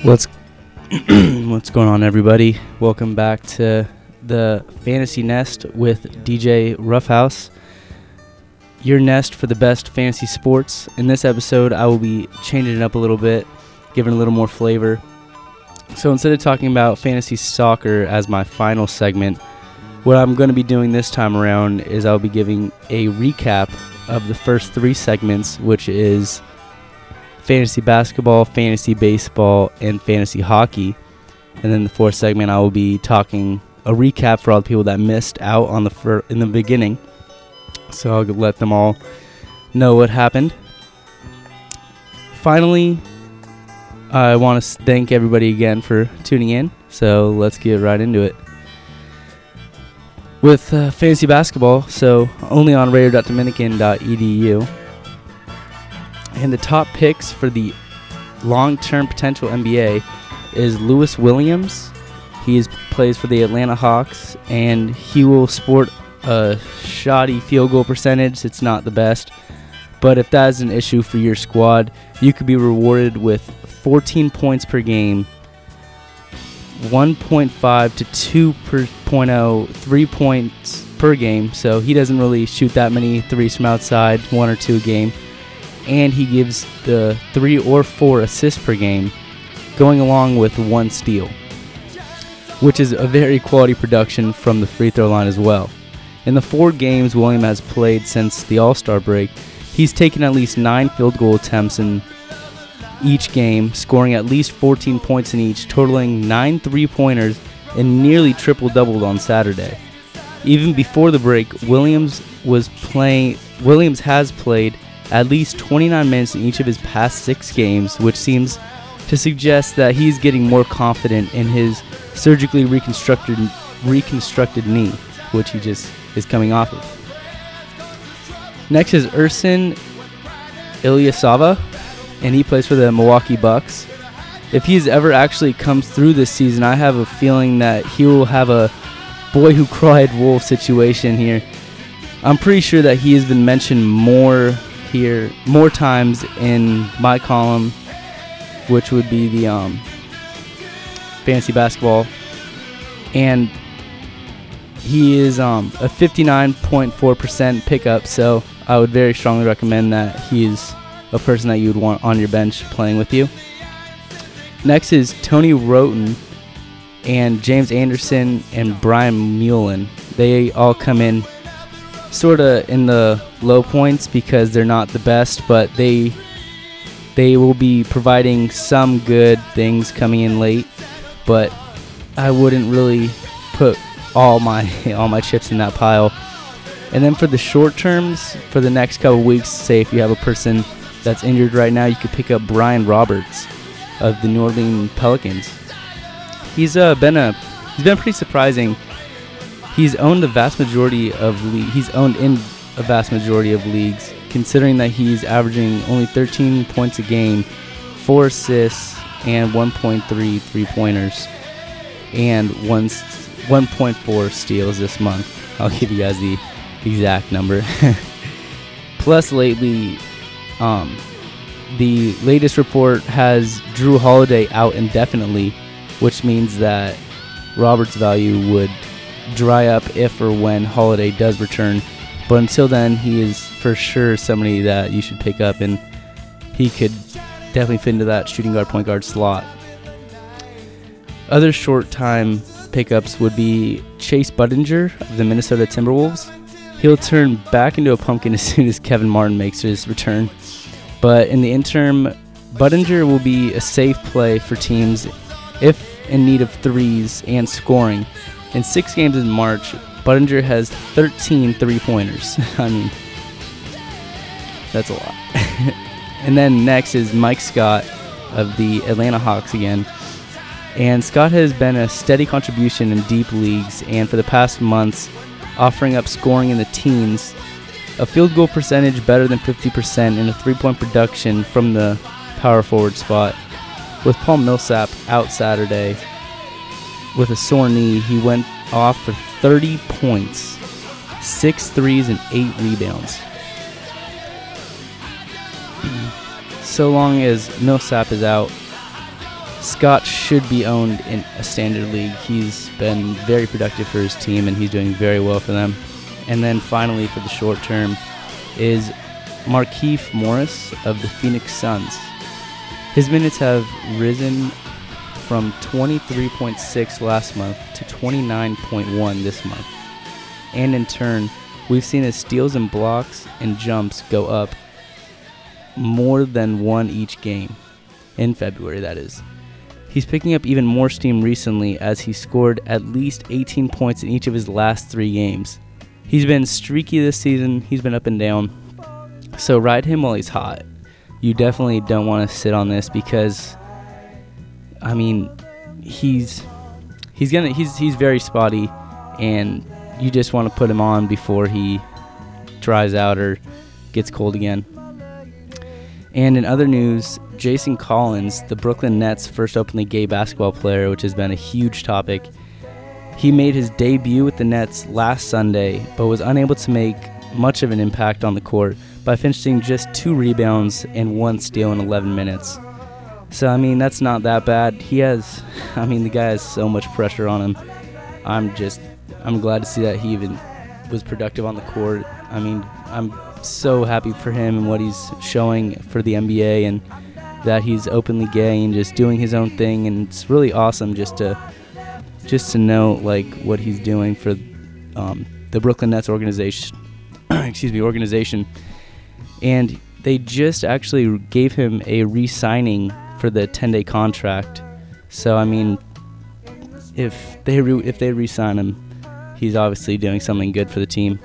What's what's going on, everybody? Welcome back to the Fantasy Nest with DJ Roughhouse, your nest for the best fantasy sports. In this episode, I will be changing it up a little bit, giving a little more flavor. So instead of talking about fantasy soccer as my final segment, what I'm going to be doing this time around is I'll be giving a recap of the first three segments, which is fantasy basketball, fantasy baseball, and fantasy hockey. And then the fourth segment, I will be talking a recap for all the people that missed out on in the beginning. So I'll let them all know what happened. Finally, I want to thank everybody again for tuning in. So let's get right into it. With fantasy basketball, so only on radio.dominican.edu. And the top picks for the long-term potential NBA is Lewis Williams. He plays for the Atlanta Hawks, and he will sport a shoddy field goal percentage. It's not the best. But if that is an issue for your squad, you could be rewarded with 14 points per game, 1.5 to 2.0 3 points per game. So he doesn't really shoot that many threes from outside, 1 or 2 a game. And he gives the 3 or 4 assists per game, going along with 1 steal, which is a very quality production from the free throw line as well. In the 4 games William has played since the All-Star break, he's taken at least 9 field goal attempts in each game, scoring at least 14 points in each, totaling 9 3-pointers and nearly triple-doubled on Saturday. Even before the break, Williams has played at least 29 minutes in each of his past 6 games, which seems to suggest that he's getting more confident in his surgically reconstructed knee, which he just is coming off of. Next is Ersan Ilyasova, and he plays for the Milwaukee Bucks. If he's ever actually comes through this season, I have a feeling that he will have a boy who cried wolf situation here. I'm pretty sure that he has been mentioned more times in my column, which would be the fantasy basketball, and he is a 59.4% pickup, so I would very strongly recommend that he's a person that you would want on your bench playing with you. Next is Tony Roten and James Anderson and Brian Mullen. They all come in sort of in the low points because they're not the best, but they will be providing some good things coming in late. But I wouldn't really put all my chips in that pile. And then for the short terms, for the next couple weeks, say if you have a person that's injured right now, you could pick up Brian Roberts of the New Orleans Pelicans. He's been pretty surprising. He's owned in a vast majority of leagues, considering that he's averaging only 13 points a game, 4 assists, and 1.3 3-pointers, and 1.4 steals this month. I'll give you guys the exact number. Plus, lately, the latest report has Drew Holiday out indefinitely, which means that Roberts' value would dry up if or when Holiday does return. But until then, he is for sure somebody that you should pick up, and he could definitely fit into that shooting guard, point guard slot. Other short-time pickups would be Chase Budinger of the Minnesota Timberwolves. He'll turn back into a pumpkin as soon as Kevin Martin makes his return. But in the interim, Budinger will be a safe play for teams if in need of threes and scoring. In 6 games in March, Budinger has 13 3-pointers. I mean, that's a lot. And then next is Mike Scott of the Atlanta Hawks again. And Scott has been a steady contribution in deep leagues, and for the past months, offering up scoring in the teens, a field goal percentage better than 50%, and a 3-point production from the power forward spot. With Paul Millsap out Saturday with a sore knee, he went off for 30 points, 6 threes, and 8 rebounds. So long as Millsap is out, Scott should be owned in a standard league. He's been very productive for his team, and he's doing very well for them. And then finally, for the short term, is Markieff Morris of the Phoenix Suns. His minutes have risen from 23.6 last month to 29.1 this month. And in turn, we've seen his steals and blocks and jumps go up more than one each game. In February, that is. He's picking up even more steam recently as he scored at least 18 points in each of his last 3 games. He's been streaky this season. He's been up and down. So ride him while he's hot. You definitely don't want to sit on this because, I mean, he's very spotty, and you just want to put him on before he dries out or gets cold again. And in other news, Jason Collins, the Brooklyn Nets' first openly gay basketball player, which has been a huge topic, he made his debut with the Nets last Sunday, but was unable to make much of an impact on the court by finishing just 2 rebounds and 1 steal in 11 minutes. So, I mean, that's not that bad. The guy has so much pressure on him. I'm glad to see that he even was productive on the court. I mean, I'm so happy for him and what he's showing for the NBA, and that he's openly gay and just doing his own thing. And it's really awesome just to know like what he's doing for the Brooklyn Nets organization. organization. And they just actually gave him a re-signing for the 10-day contract. So I mean, if they re-sign him, he's obviously doing something good for the team.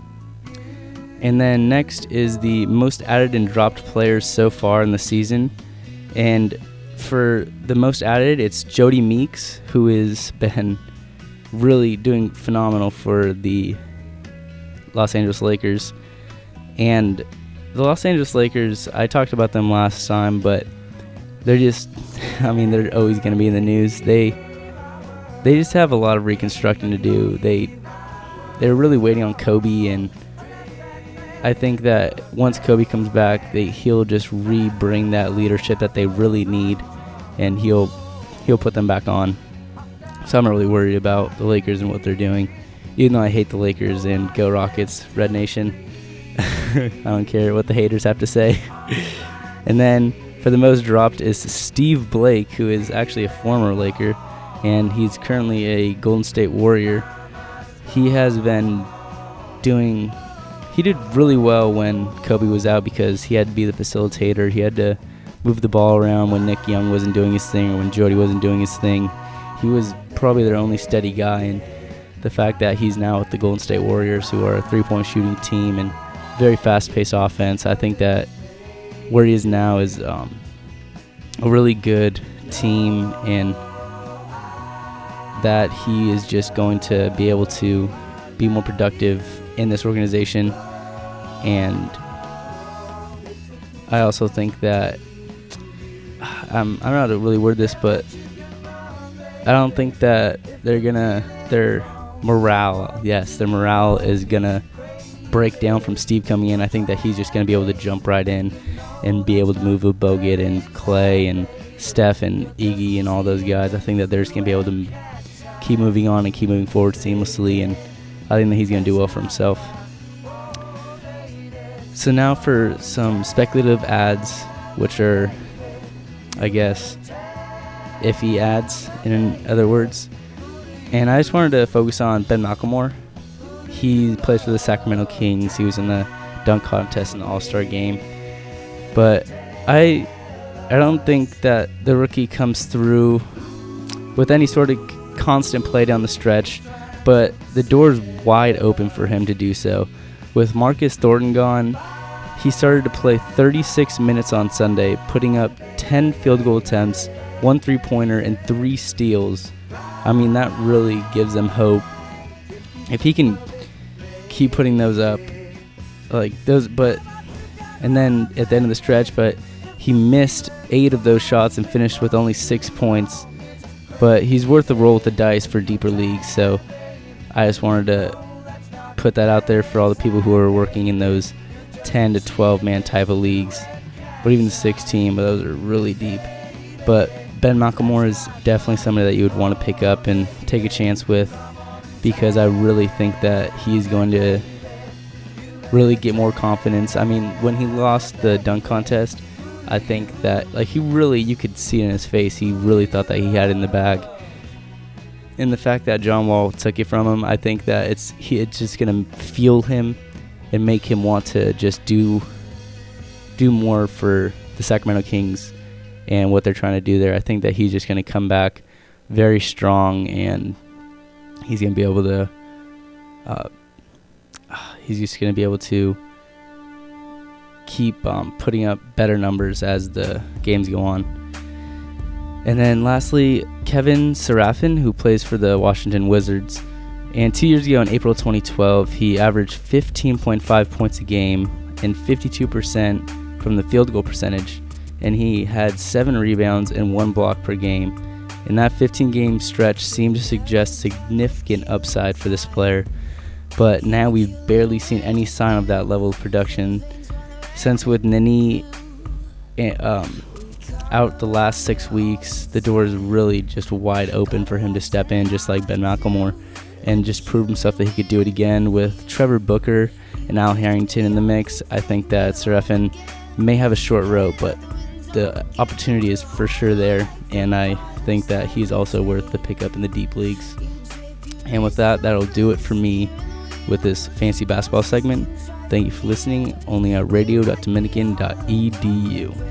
And then next is the most added and dropped players so far in the season. And for the most added, it's Jody Meeks, who has been really doing phenomenal for the Los Angeles Lakers. And the Los Angeles Lakers, I talked about them last time, but they're just, they're always going to be in the news. They just have a lot of reconstructing to do. They're really waiting on Kobe, and I think that once Kobe comes back, he'll just re-bring that leadership that they really need, and he'll put them back on. So I'm not really worried about the Lakers and what they're doing, even though I hate the Lakers and go Rockets, Red Nation. I don't care what the haters have to say. And then for the most dropped is Steve Blake, who is actually a former Laker, and he's currently a Golden State Warrior. He did really well when Kobe was out because he had to be the facilitator. He had to move the ball around when Nick Young wasn't doing his thing or when Jody wasn't doing his thing. He was probably their only steady guy, and the fact that he's now with the Golden State Warriors, who are a 3-point shooting team and very fast-paced offense, I think that where he is now is a really good team, and that he is just going to be able to be more productive in this organization. And I also think that I'm not how to really word this, but I don't think that their morale is gonna break down from Steve coming in. I think that he's just gonna be able to jump right in and be able to move with Bogut and Clay and Steph and Iggy and all those guys. I think that they're just gonna be able to keep moving on and keep moving forward seamlessly, and I think that he's gonna do well for himself. So now for some speculative ads, which are, I guess, iffy ads, in other words. And I just wanted to focus on Ben McLemore. He plays for the Sacramento Kings. He was in the dunk contest in the All-Star game. But I don't think that the rookie comes through with any sort of constant play down the stretch, but the door's wide open for him to do so. With Marcus Thornton gone, he started to play 36 minutes on Sunday, putting up 10 field goal attempts, 1 3-pointer, and 3 steals. I mean, that really gives them hope. If he can keep putting those up, and then at the end of the stretch, but he missed 8 of those shots and finished with only 6 points. But he's worth a roll with the dice for deeper leagues, so I just wanted to put that out there for all the people who are working in those 10 to 12 man type of leagues, but even the 16, but those are really deep. But Ben McLemore is definitely somebody that you would want to pick up and take a chance with, because I really think that he's going to really get more confidence. I mean, when he lost the dunk contest, I think that you could see in his face, he really thought that he had it in the bag. And the fact that John Wall took it from him, I think that it's just going to fuel him and make him want to just do more for the Sacramento Kings and what they're trying to do there. I think that he's just going to come back very strong, and he's going to be able to keep putting up better numbers as the games go on. And then lastly, Kevin Seraphin, who plays for the Washington Wizards. And 2 years ago in April 2012, he averaged 15.5 points a game and 52% from the field goal percentage. And he had 7 rebounds and 1 block per game. And that 15-game stretch seemed to suggest significant upside for this player. But now we've barely seen any sign of that level of production. Since with Nini out the last 6 weeks, the door is really just wide open for him to step in, just like Ben McLemore, and just prove himself that he could do it again. With Trevor Booker and Al Harrington in the mix, I think that Seraphin may have a short road, but the opportunity is for sure there, and I think that he's also worth the pickup in the deep leagues. And with that, that'll do it for me with this fancy basketball segment. Thank you for listening, only at radio.dominican.edu.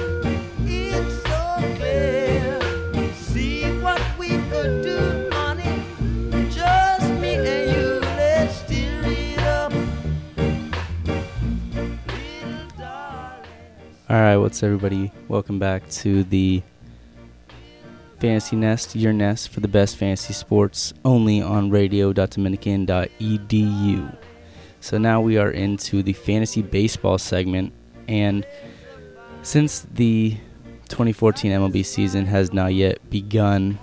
See what we could do, honey. What's everybody? Welcome back to the Fantasy Nest, your nest for the best fantasy sports, only on radio.dominican.edu. So now we are into the fantasy baseball segment, and since the 2014 MLB season has not yet begun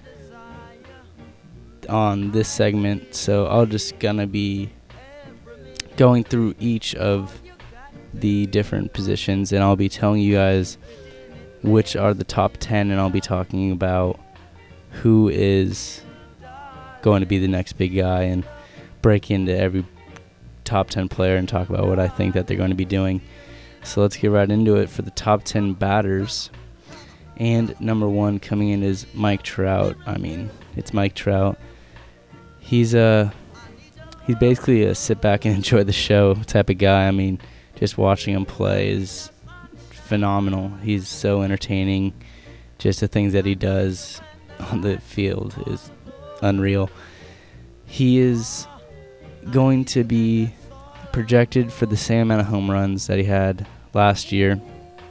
on this segment, so I'll just gonna be going through each of the different positions, and I'll be telling you guys which are the top 10, and I'll be talking about who is going to be the next big guy and break into every top 10 player and talk about what I think that they're going to be doing. So let's get right into it for the top 10 batters. And number 1 coming in is Mike Trout. I mean, it's Mike Trout. He's basically a sit back and enjoy the show type of guy. I mean, just watching him play is phenomenal. He's so entertaining. Just the things that he does on the field is unreal. He is going to be projected for the same amount of home runs that he had last year,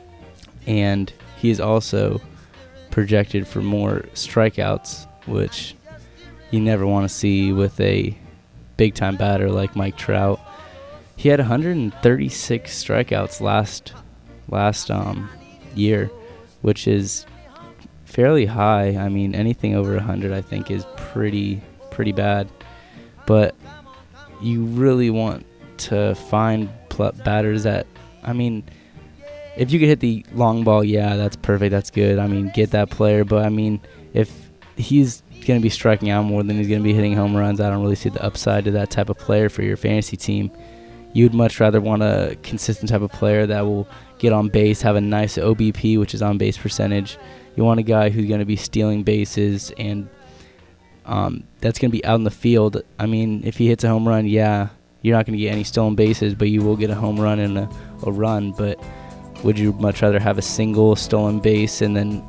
and he is also projected for more strikeouts, which you never want to see with a big-time batter like Mike Trout. He had 136 strikeouts last year, which is fairly high. I mean, anything over 100 I think is pretty bad. But you really want to find batters that, I mean, if you could hit the long ball, yeah, that's perfect, that's good. I mean, get that player. But I mean, if he's going to be striking out more than he's going to be hitting home runs, I don't really see the upside to that type of player for your fantasy team. You'd much rather want a consistent type of player that will get on base, have a nice OBP, which is on base percentage. You want a guy who's going to be stealing bases, and that's going to be out in the field. I mean, if he hits a home run, yeah, you're not going to get any stolen bases, but you will get a home run and a run. But would you much rather have a single stolen base and then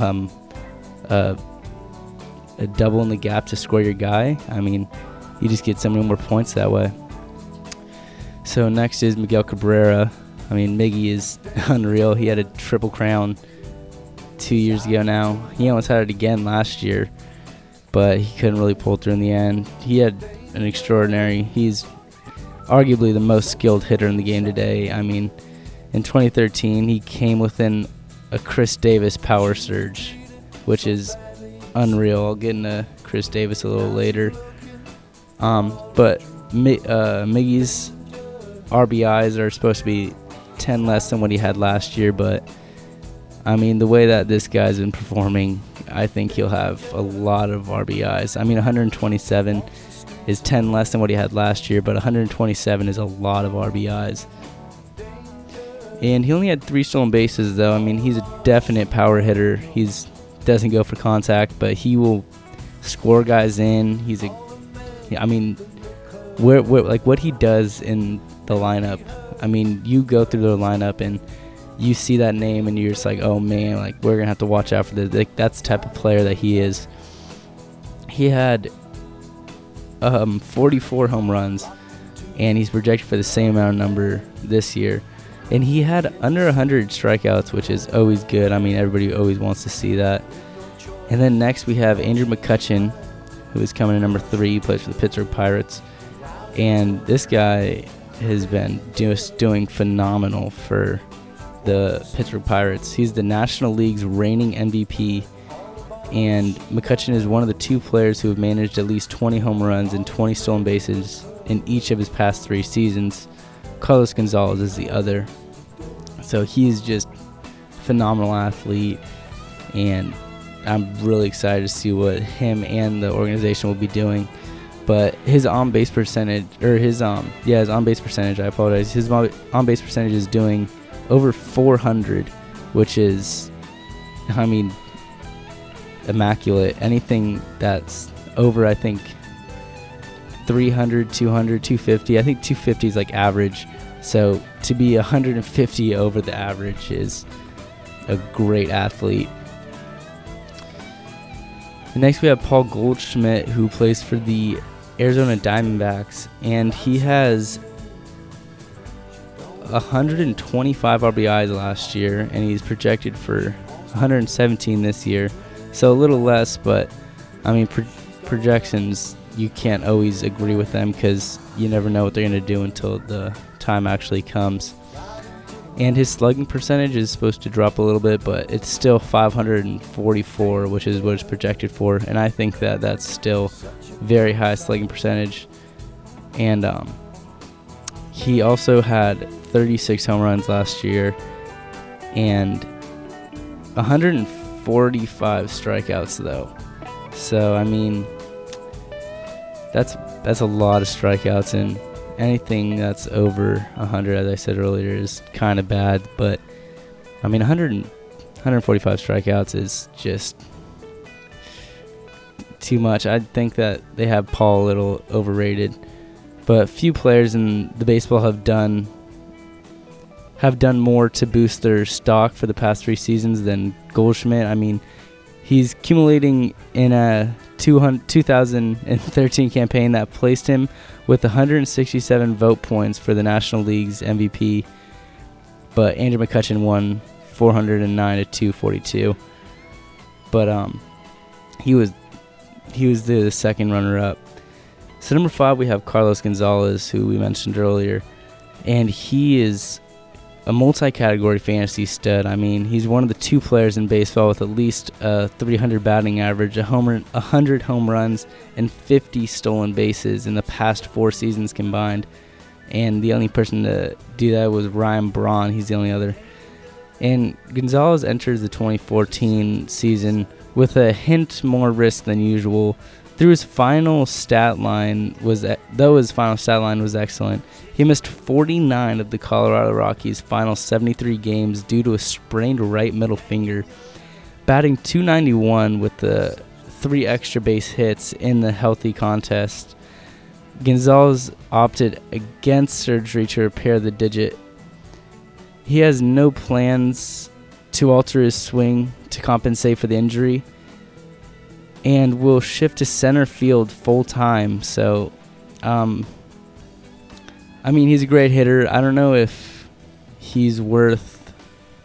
a double in the gap to score your guy? I mean, you just get so many more points that way. So next is Miguel Cabrera. I mean, Miggy is unreal. He had a triple crown 2 years ago now. He almost had it again last year, but he couldn't really pull through in the end. He had an extraordinary, he's arguably the most skilled hitter in the game today. I mean, in 2013, he came within a Chris Davis power surge, which is unreal. I'll get into Chris Davis a little later. But Miggy's RBIs are supposed to be 10 less than what he had last year, but I mean, the way that this guy's been performing, I think he'll have a lot of RBIs. I mean, 127 is 10 less than what he had last year, but 127 is a lot of RBIs. And he only had 3 stolen bases, though. I mean, he's a definite power hitter. He's doesn't go for contact, but he will score guys in. I mean, where like what he does in the lineup. I mean, you go through the lineup and you see that name and you're just like, oh man, like we're gonna have to watch out for this. Like, that's the type of player that he is. He had 44 home runs, and he's projected for the same amount of number this year. And he had under 100 strikeouts, which is always good. I mean, everybody always wants to see that. And then next we have Andrew McCutchen, who is coming in number 3. He plays for the Pittsburgh Pirates. And this guy has been just doing phenomenal for the Pittsburgh Pirates. He's the National League's reigning MVP. And McCutchen is one of the 2 players who have managed at least 20 home runs and 20 stolen bases in each of his past 3 seasons. Carlos Gonzalez is the other. So he's just a phenomenal athlete, and I'm really excited to see what him and the organization will be doing. But his on-base percentage, his on-base percentage, I apologize. His on-base percentage is doing over 400, which is, I mean, immaculate. Anything that's over, I think, 300, 200, 250. I think 250 is like average. So to be 150 over the average is a great athlete. Next we have Paul Goldschmidt, who plays for the Arizona Diamondbacks, and he has 125 RBIs last year, and he's projected for 117 this year. So a little less, but I mean, projections, you can't always agree with them because you never know what they're going to do until the time actually comes. And his slugging percentage is supposed to drop a little bit, but it's still 544, which is what it's projected for. And I think that that's still very high slugging percentage. And he also had 36 home runs last year and 145 strikeouts, though. So, I mean, that's a lot of strikeouts, and anything that's over 100, as I said earlier, is kind of bad. But I mean, 145 strikeouts is just too much. I think that they have Paul a little overrated, but few players in the baseball have done more to boost their stock for the past 3 seasons than Goldschmidt. I mean, he's accumulating in a 2013 campaign that placed him with 167 vote points for the National League's MVP, but Andrew McCutchen won 409 to 242. But he was the second runner-up. So number 5, we have Carlos Gonzalez, who we mentioned earlier, and he is a multi-category fantasy stud. I mean, he's one of the 2 players in baseball with at least a 300 batting average, 100 home runs, and 50 stolen bases in the past 4 seasons combined. And the only person to do that was Ryan Braun. He's the only other. And Gonzalez enters the 2014 season with a hint more risk than usual. Though his final stat line was excellent, he missed 49 of the Colorado Rockies' final 73 games due to a sprained right middle finger, batting .291 with the 3 extra base hits in the healthy contest. Gonzalez opted against surgery to repair the digit. He has no plans to alter his swing to compensate for the injury, and will shift to center field full time. So, I mean, he's a great hitter. I don't know if he's worth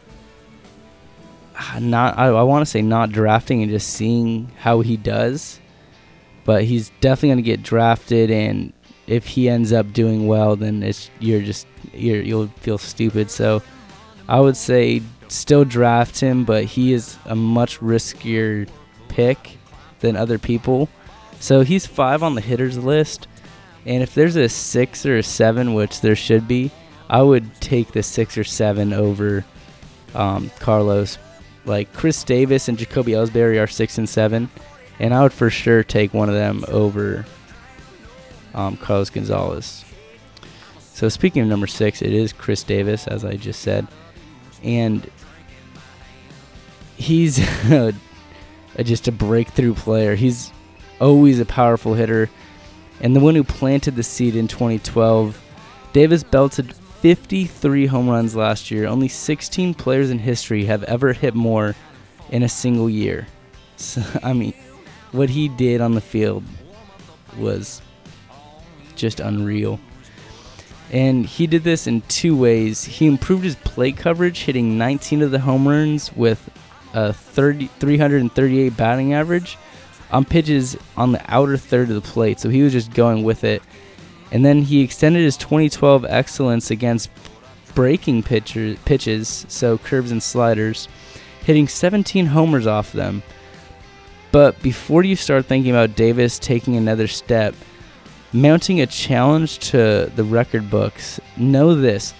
I want to say not drafting and just seeing how he does, but he's definitely going to get drafted, and if he ends up doing well, then you'll feel stupid. So I would say still draft him, but he is a much riskier pick than other people. So he's 5 on the hitters list, and if there's a 6 or a 7, which there should be, I would take the 6 or 7 over Carlos. Like Chris Davis and Jacoby Ellsbury are 6 and 7, and I would for sure take one of them over Carlos Gonzalez. So speaking of number 6, it is Chris Davis, as I just said, and he's just a breakthrough player. He's always a powerful hitter, and the one who planted the seed in 2012. Davis belted 53 home runs last year. Only 16 players in history have ever hit more in a single year. So, I mean, what he did on the field was just unreal. And he did this in 2 ways. He improved his plate coverage, hitting 19 of the home runs with a 338 batting average on pitches on the outer third of the plate. So he was just going with it. And then he extended his 2012 excellence against breaking pitches, so curves and sliders, hitting 17 homers off them. But before you start thinking about Davis taking another step, mounting a challenge to the record books, know this: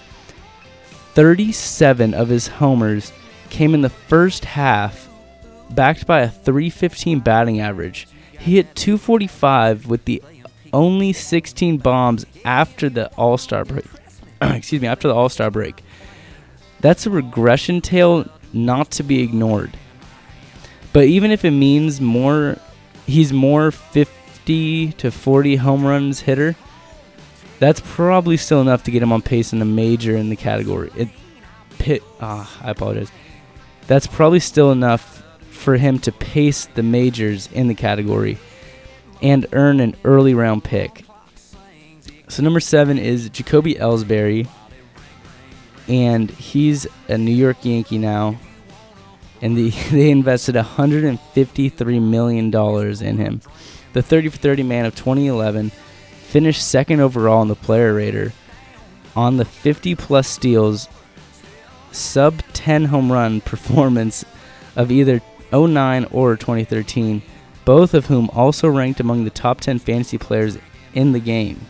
37 of his homers came in the first half, backed by a .315 batting average. He hit .245 with the only 16 bombs after the All-Star break. After the All-Star break. That's a regression tale not to be ignored. But even if it means he's more 50 to 40 home runs hitter, that's probably still enough to get him on pace in a major in the category. I apologize. That's probably still enough for him to pace the majors in the category and earn an early round pick. So number 7 is Jacoby Ellsbury. and he's a New York Yankee now. And they invested $153 million in him. The 30-for-30 man of 2011 finished second overall in the player rater on the 50-plus steals, sub-10 home run performance of either 2009 or 2013, both of whom also ranked among the top 10 fantasy players in the game.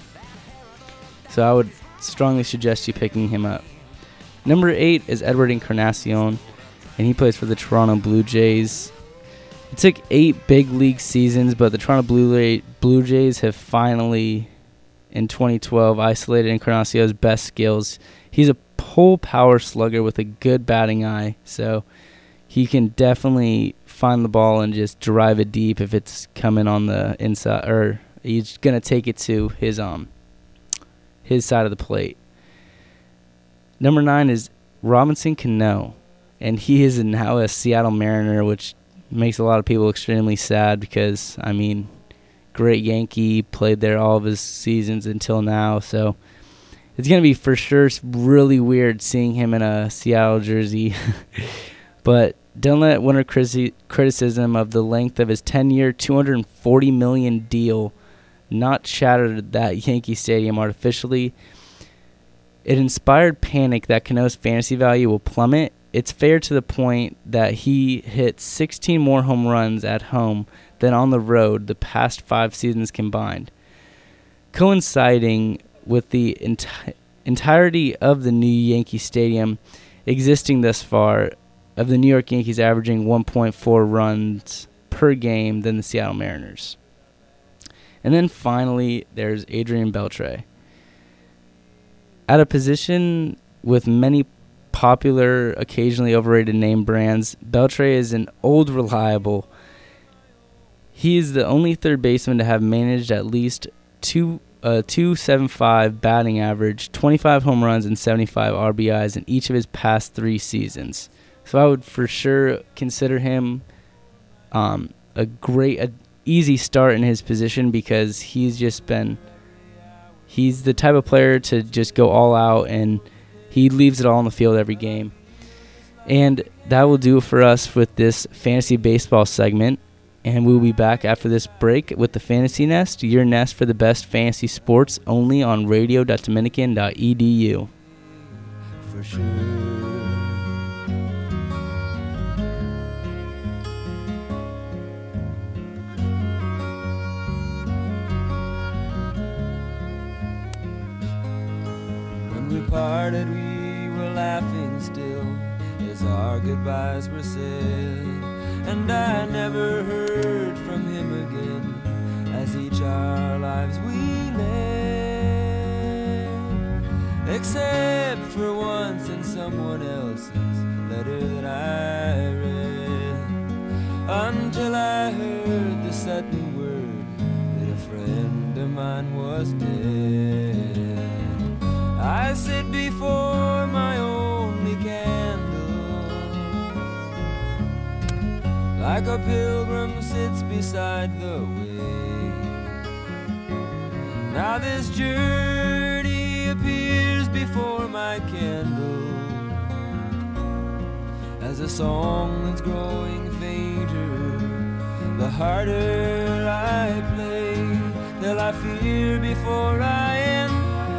So I would strongly suggest you picking him up. Number 8 is Edward Encarnacion, and he plays for the Toronto Blue Jays. It took 8 big league seasons, but the Toronto Blue Jays have finally, in 2012, isolated Encarnacion's best skills. He's a pull power slugger with a good batting eye, so he can definitely find the ball and just drive it deep if it's coming on the inside, or he's going to take it to his side of the plate. Number 9 is Robinson Cano, and he is now a Seattle Mariner, which makes a lot of people extremely sad because, I mean, great Yankee, played there all of his seasons until now, so it's going to be for sure really weird seeing him in a Seattle jersey. But don't let winter criticism of the length of his 10-year, $240 million deal not shatter that Yankee Stadium artificially. It inspired panic that Cano's fantasy value will plummet. It's fair to the point that he hit 16 more home runs at home than on the road the past 5 seasons combined. Coinciding with the entirety of the new Yankee Stadium existing thus far, of the New York Yankees averaging 1.4 runs per game than the Seattle Mariners. And then finally, there's Adrian Beltre. At a position with many popular, occasionally overrated name brands, Beltre is an old reliable. He is the only third baseman to have managed at least 275 batting average, 25 home runs, and 75 RBIs in each of his past 3 seasons. So I would for sure consider him a easy start in his position because he's the type of player to just go all out, and he leaves it all on the field every game. And that will do it for us with this fantasy baseball segment. And we'll be back after this break with the Fantasy Nest, your nest for the best fantasy sports, only on radio.dominican.edu. For sure. Parted, we were laughing still as our goodbyes were said, and I never heard from him again as each our lives we led, except for once in someone else's letter that I read, until I heard the sudden word that a friend of mine was dead. I sit before my only candle, like a pilgrim sits beside the way. Now this journey appears before my candle as a song that's growing fainter, the harder I play, till I fear before I end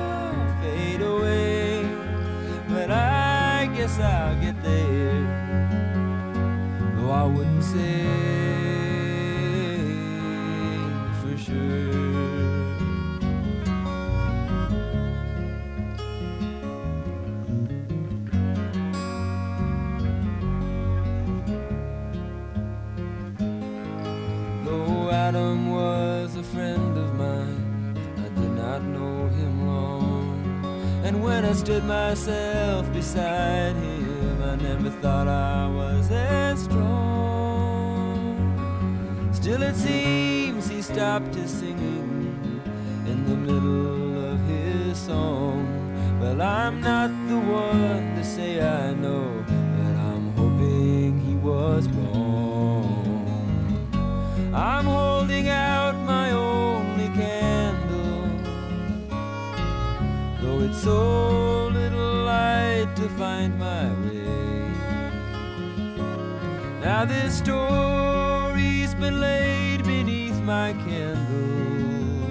away, but I guess I'll get there, though I wouldn't say for sure. Though Adam was a friend of mine, I did not know him long. And when I stood myself beside him, I never thought I was as strong. Still it seems he stopped his singing in the middle of his song. Well, I'm not the one to say I know, but I'm hoping he was wrong. I'm holding out my only candle, though it's so little light find my way. Now this story's been laid beneath my candle,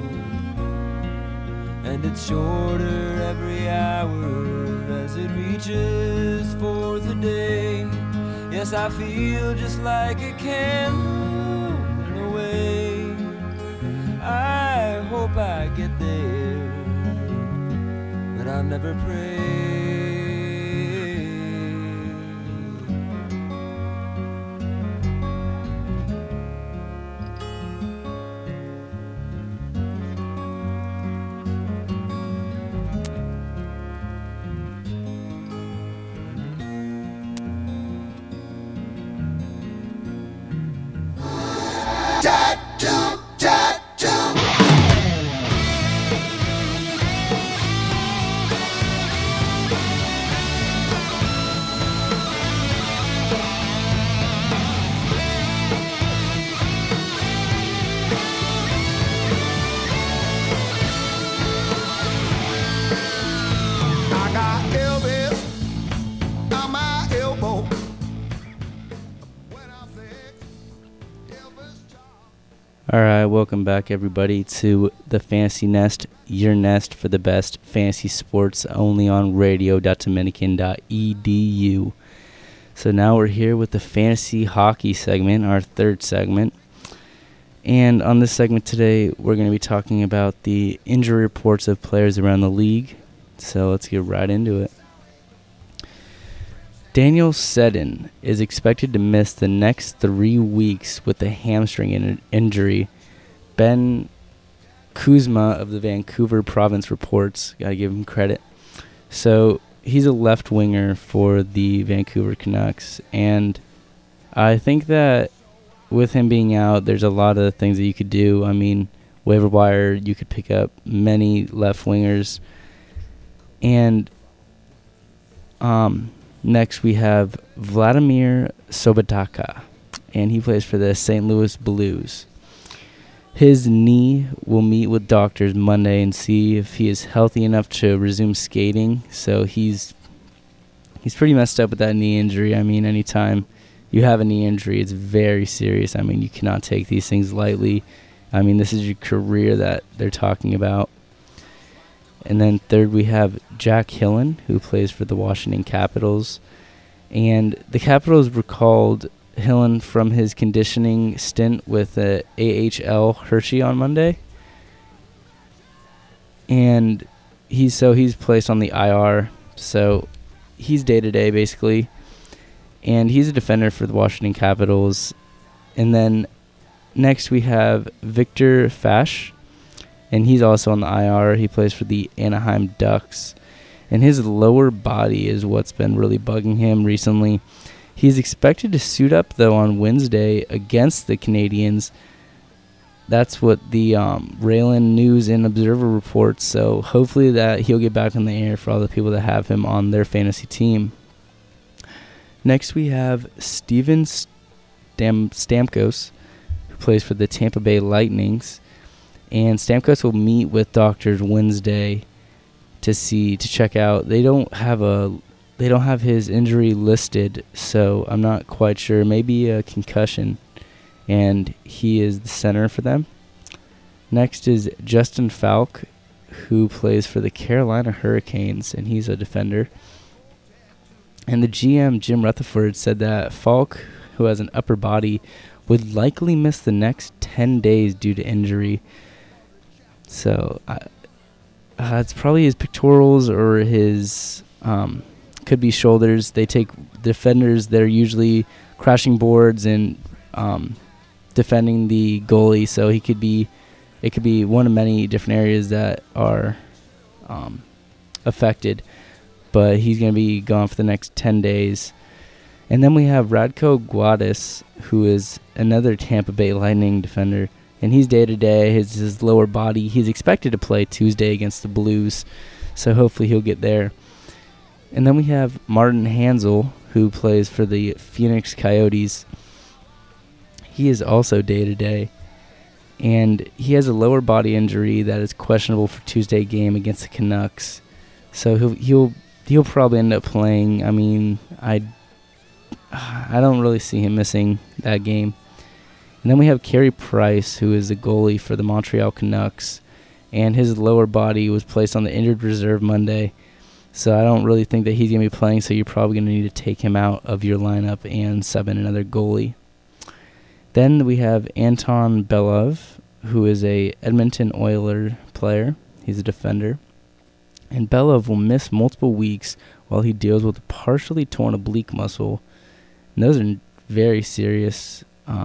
and it's shorter every hour as it reaches for the day. Yes, I feel just like a candle in a way. I hope I get there, but I'll never pray. Alright, welcome back everybody to the Fantasy Nest, your nest for the best fantasy sports, only on radio.dominican.edu. So now we're here with the fantasy hockey segment, our third segment. And on this segment today, we're going to be talking about the injury reports of players around the league. So let's get right into it. Daniel Sedin is expected to miss the next 3 weeks with a hamstring injury. Ben Kuzma of the Vancouver Province reports. Gotta give him credit. So he's a left winger for the Vancouver Canucks, and I think that with him being out, there's a lot of things that you could do. I mean, waiver wire, you could pick up many left wingers, and next, we have Vladimir Sobotka, and he plays for the St. Louis Blues. His knee will meet with doctors Monday and see if he is healthy enough to resume skating. So he's pretty messed up with that knee injury. I mean, anytime you have a knee injury, it's very serious. I mean, you cannot take these things lightly. I mean, this is your career that they're talking about. And then third, we have Jack Hillen, who plays for the Washington Capitals. And the Capitals recalled Hillen from his conditioning stint with the AHL Hershey on Monday. And he's placed on the IR. So he's day-to-day, basically. And he's a defender for the Washington Capitals. And then next we have Victor Fash, and he's also on the IR. He plays for the Anaheim Ducks. And his lower body is what's been really bugging him recently. He's expected to suit up, though, on Wednesday against the Canadiens. That's what the Raylan News and Observer reports. So hopefully that he'll get back on the air for all the people that have him on their fantasy team. Next we have Steven Stamkos, who plays for the Tampa Bay Lightnings. And Stamkos will meet with doctors Wednesday to check out. They don't have his injury listed, so I'm not quite sure. Maybe a concussion, and he is the center for them. Next is Justin Falk, who plays for the Carolina Hurricanes, and he's a defender. And the GM, Jim Rutherford, said that Falk, who has an upper body, would likely miss the next 10 days due to injury. So it's probably his pectorals or his could be shoulders. They take defenders that are usually crashing boards and defending the goalie. So it could be one of many different areas that are affected. But he's going to be gone for the next 10 days. And then we have Radko Guadas, who is another Tampa Bay Lightning defender. And he's day-to-day, his lower body. He's expected to play Tuesday against the Blues, so hopefully he'll get there. And then we have Martin Hansel, who plays for the Phoenix Coyotes. He is also day-to-day, and he has a lower body injury that is questionable for Tuesday game against the Canucks. So he'll probably end up playing. I mean, I don't really see him missing that game. And then we have Carey Price, who is the goalie for the Montreal Canucks, and his lower body was placed on the injured reserve Monday. So I don't really think that he's going to be playing, so you're probably going to need to take him out of your lineup and sub in another goalie. Then we have Anton Belov, who is a Edmonton Oilers player. He's a defender. And Belov will miss multiple weeks while he deals with a partially torn oblique muscle. And those are very serious.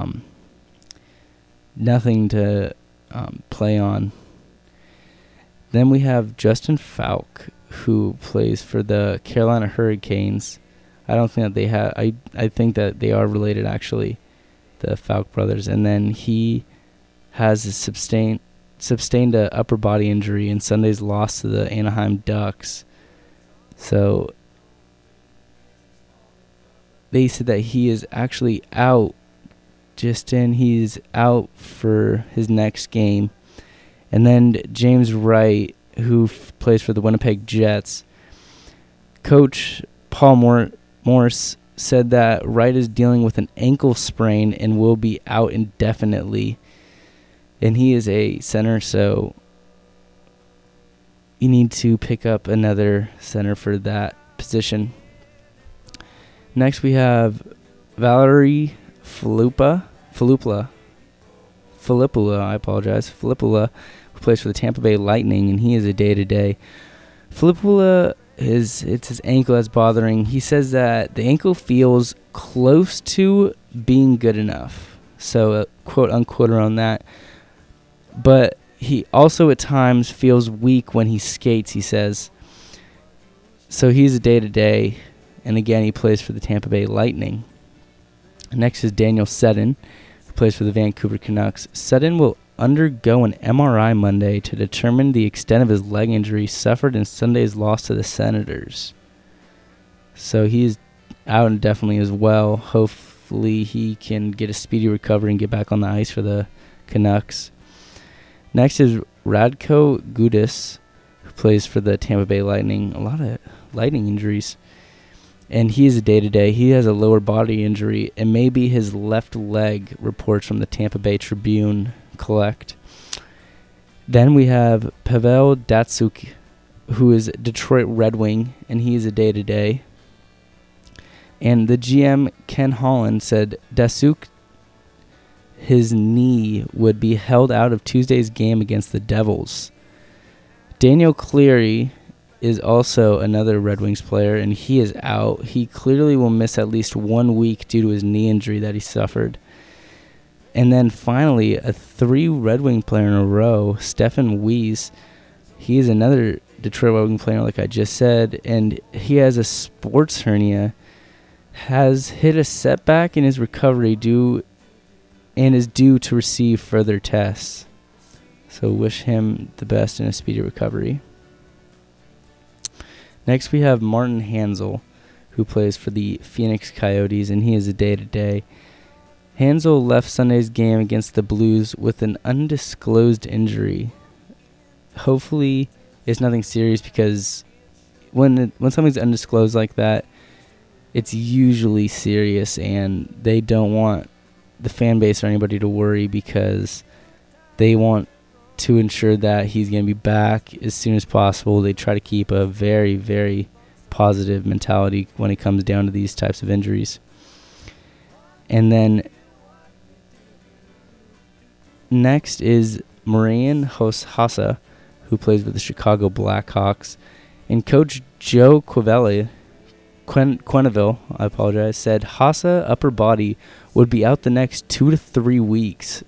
Nothing to play on. Then we have Justin Falk, who plays for the Carolina Hurricanes. I don't think that they have. I think that they are related, actually, the Falk brothers. And then he has sustained an upper body injury in Sunday's loss to the Anaheim Ducks. So they said that he is actually out. He's out for his next game. And then James Wright, who plays for the Winnipeg Jets, Coach Paul Morse said that Wright is dealing with an ankle sprain and will be out indefinitely. And he is a center, so you need to pick up another center for that position. Next we have Valerie Filipula, who plays for the Tampa Bay Lightning, and he is a day-to-day. Filipula, it's his ankle that's bothering. He says that the ankle feels close to being good enough. So, quote unquote around that. But he also at times feels weak when he skates, he says. So he's a day-to-day, and again, he plays for the Tampa Bay Lightning. Next is Daniel Sedin, who plays for the Vancouver Canucks. Sedin will undergo an MRI Monday to determine the extent of his leg injury suffered in Sunday's loss to the Senators. So he's out indefinitely as well. Hopefully he can get a speedy recovery and get back on the ice for the Canucks. Next is Radko Gudas, who plays for the Tampa Bay Lightning. A lot of Lightning injuries. And he is a day-to-day. He has a lower body injury, and maybe his left leg, reports from the Tampa Bay Tribune collect. Then we have Pavel Datsyuk, who is Detroit Red Wing, and he is a day-to-day. And the GM, Ken Holland, said Datsyuk, his knee would be held out of Tuesday's game against the Devils. Daniel Cleary is also another Red Wings player, and he is out. He clearly will miss at least 1 week due to his knee injury that he suffered. And then finally, a 3 Red Wing player in a row, Stefan Weiss. He is another Detroit Red Wing player, like I just said, and he has a sports hernia, has hit a setback in his recovery and is due to receive further tests. So wish him the best in a speedy recovery. Next we have Martin Hanzal, who plays for the Phoenix Coyotes, and he is a day-to-day. Hanzal left Sunday's game against the Blues with an undisclosed injury. Hopefully it's nothing serious, because when something's undisclosed like that, it's usually serious, and they don't want the fan base or anybody to worry, because they want to ensure that he's going to be back as soon as possible. They try to keep a very, very positive mentality when it comes down to these types of injuries. And then next is Marian Hossa, who plays with the Chicago Blackhawks. And Coach Joe Quenneville, said Hossa upper body would be out the next 2 to 3 weeks.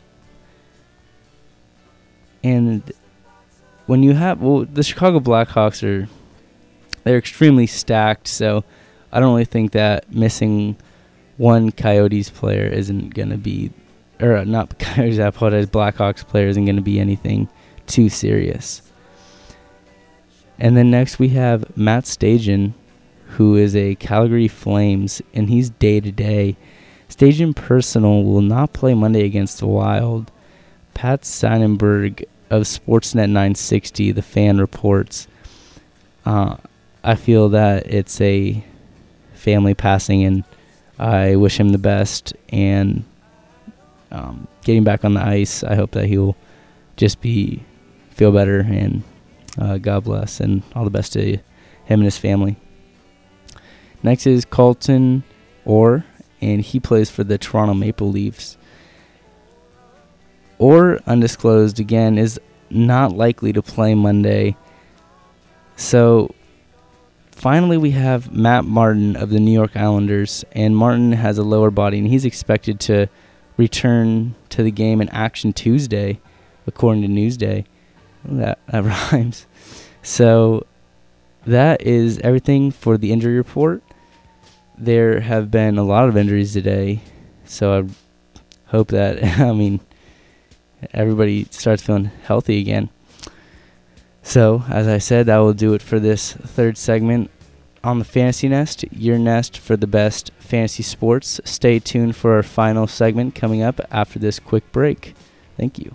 And when you have, the Chicago Blackhawks they're extremely stacked, so I don't really think that missing one Coyotes player isn't going to be, or not Coyotes, I apologize, Blackhawks player isn't going to be anything too serious. And then next we have Matt Stajan, who is a Calgary Flames, and he's day-to-day. Stajan Personal will not play Monday against the Wild. Pat Sonnenberg of Sportsnet 960, The Fan, reports. I feel that it's a family passing, and I wish him the best. And getting back on the ice, I hope that he'll just feel better, and God bless, and all the best to him and his family. Next is Colton Orr, and he plays for the Toronto Maple Leafs. Orr, undisclosed again, is not likely to play Monday. So finally we have Matt Martin of the New York Islanders, and Martin has a lower body, and he's expected to return to the game in action Tuesday, according to Newsday. That rhymes. So that is everything for the injury report. There have been a lot of injuries today, so I hope that, everybody starts feeling healthy again. So, as I said, that will do it for this third segment on the Fantasy Nest, your nest for the best fantasy sports. Stay tuned for our final segment coming up after this quick break. Thank you.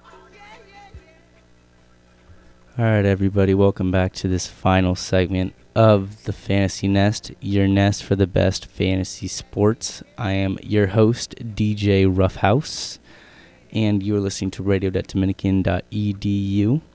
All right, everybody, welcome back to this final segment of the Fantasy Nest, your nest for the best fantasy sports. I am your host, DJ Roughhouse, and you're listening to radio.dominican.edu.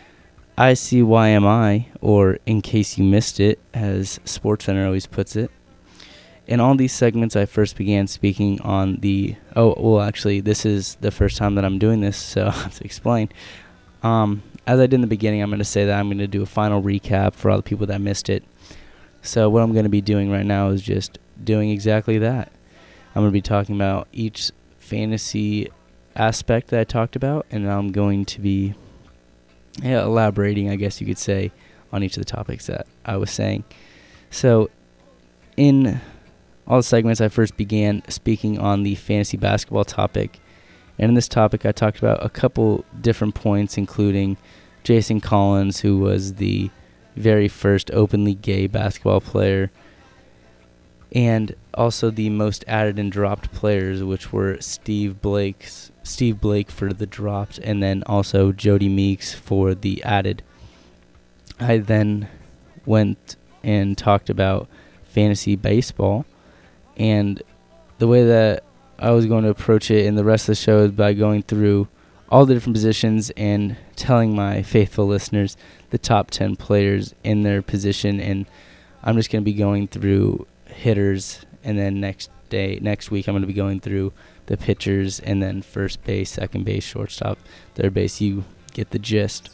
ICYMI, or in case you missed it, as SportsCenter always puts it. In all these segments, I first began speaking on the... actually, this is the first time that I'm doing this, so I have to explain. As I did in the beginning, I'm going to say that I'm going to do a final recap for all the people that missed it. So what I'm going to be doing right now is just doing exactly that. I'm going to be talking about each fantasy aspect that I talked about, and I'm going to be elaborating, I guess you could say, on each of the topics that I was saying. So in all the segments, I first began speaking on the fantasy basketball topic. And in this topic, I talked about a couple different points, including Jason Collins, who was the very first openly gay basketball player, and also the most added and dropped players, which were Steve Blake for the dropped, and then also Jody Meeks for the added. I then went and talked about fantasy baseball, and the way that I was going to approach it in the rest of the show is by going through all the different positions and telling my faithful listeners the top 10 players in their position. And I'm just going to be going through hitters, and then next week I'm going to be going through the pitchers, and then first base, second base, shortstop, third base. You get the gist.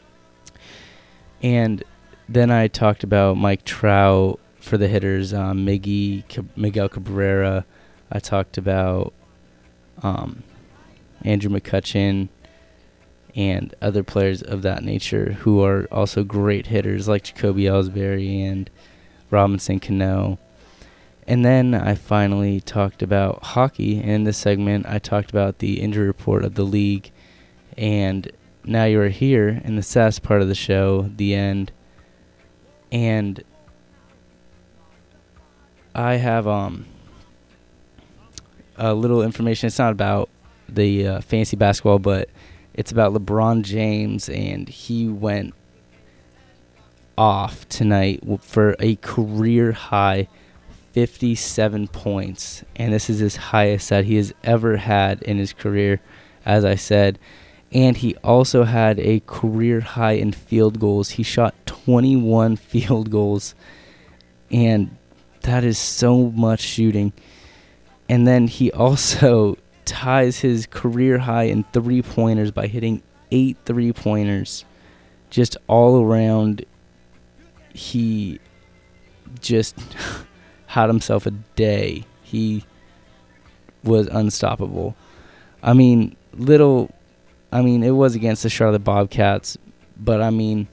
And then I talked about Mike Trout for the hitters, Miguel Cabrera. I talked about Andrew McCutchen and other players of that nature who are also great hitters, like Jacoby Ellsbury and Robinson Cano. And then I finally talked about hockey. And in this segment, I talked about the injury report of the league. And now you are here in the saddest part of the show, the end. And I have a little information. It's not about the fantasy basketball, but it's about LeBron James, and he went off tonight for a career high 57 points, and this is his highest that he has ever had in his career, as I said. And he also had a career high in field goals. He shot 21 field goals, and that is so much shooting. And then he also ties his career high in three-pointers by hitting 8 three-pointers. Just all around, he just had himself a day. He was unstoppable. I mean, it was against the Charlotte Bobcats, but I mean,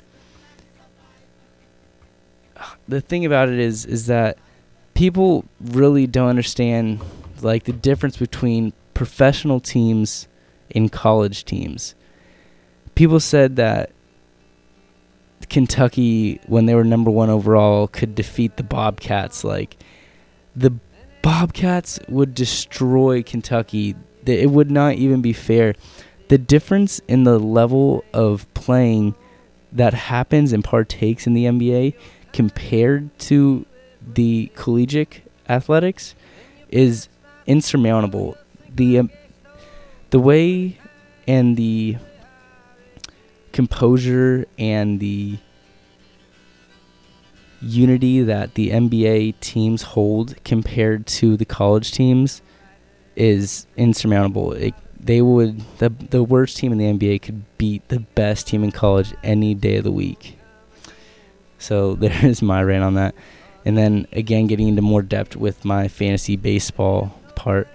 the thing about it is that people really don't understand, like, the difference between professional teams and college teams. People said that Kentucky, when they were number 1 overall, could defeat the Bobcats. Like, the Bobcats would destroy Kentucky. It would not even be fair. The difference in the level of playing that happens and partakes in the NBA compared to the collegiate athletics is insurmountable. The way and the composure and the unity that the NBA teams hold compared to the college teams is insurmountable. The worst team in the NBA could beat the best team in college any day of the week. So there is my rant on that. And then, again, getting into more depth with my fantasy baseball part,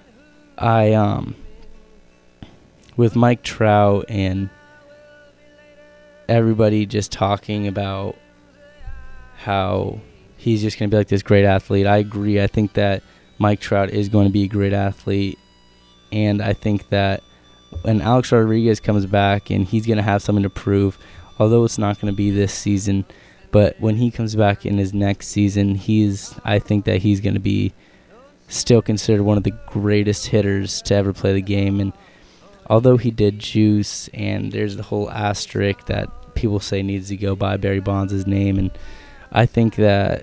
with Mike Trout and everybody just talking about how he's just going to be like this great athlete. I agree. I think that Mike Trout is going to be a great athlete. And I think that when Alex Rodriguez comes back, and he's going to have something to prove, although it's not going to be this season, but when he comes back in his next season, I think that he's going to be still considered one of the greatest hitters to ever play the game. And although he did juice, and there's the whole asterisk that people say needs to go by Barry Bonds' name and I think that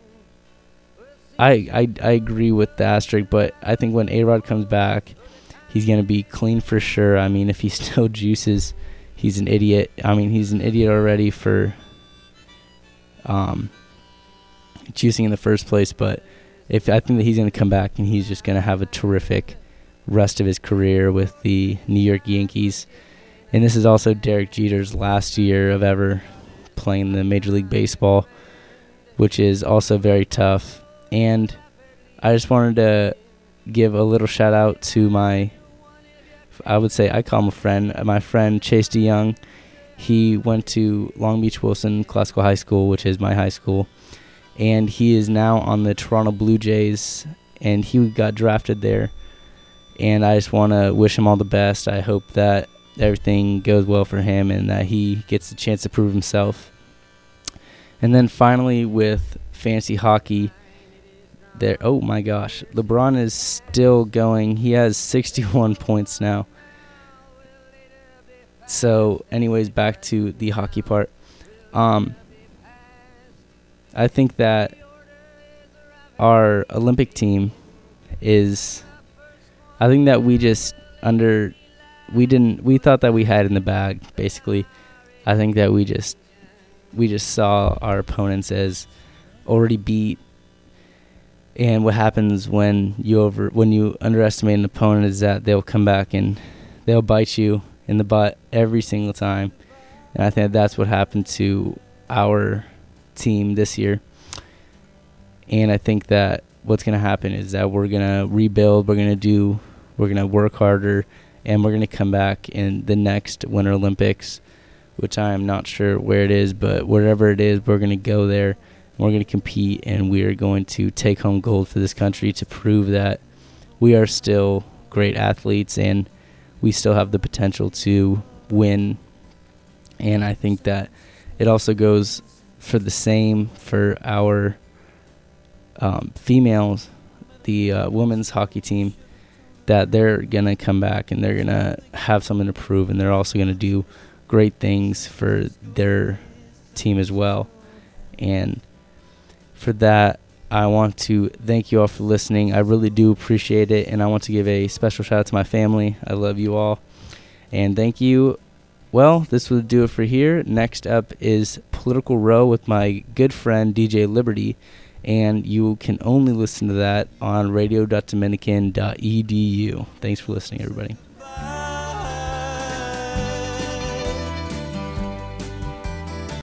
I agree with the asterisk, but I think when A-Rod comes back, he's going to be clean for sure. I mean, if he still juices, he's an idiot. I mean, he's an idiot already for juicing in the first place, but I think that he's going to come back and he's just going to have a terrific rest of his career with the New York Yankees. And this is also Derek Jeter's last year of ever playing the Major League Baseball, which is also very tough. And I just wanted to give a little shout out to I call him a friend, my friend Chase DeYoung. He went to Long Beach Wilson Classical High School, which is my high school, and he is now on the Toronto Blue Jays, and he got drafted there. And I just want to wish him all the best. I hope that everything goes well for him and that he gets a chance to prove himself. And then finally with fantasy hockey, oh my gosh, LeBron is still going. He has 61 points now. So anyways, back to the hockey part. I think that our Olympic team I think that we thought that we had in the bag, basically. I think that we just saw our opponents as already beat. And what happens when you underestimate an opponent is that they'll come back and they'll bite you in the butt every single time. And I think that's what happened to our team this year. And I think that what's going to happen is that we're going to rebuild, we're going to work harder, and we're going to come back in the next Winter Olympics, which I am not sure where it is, but wherever it is, we're going to go there. We're going to compete, and we are going to take home gold for this country to prove that we are still great athletes and we still have the potential to win. And I think that it also goes for the same for our females, the women's hockey team, that they're going to come back and they're going to have something to prove, and they're also going to do great things for their team as well. And for that, I want to thank you all for listening. I really do appreciate it, and I want to give a special shout out to my family. I love you all, and thank you. Well, this will do it for here. Next up is Political Row with my good friend DJ Liberty, and you can only listen to that on radio.dominican.edu. Thanks for listening, everybody.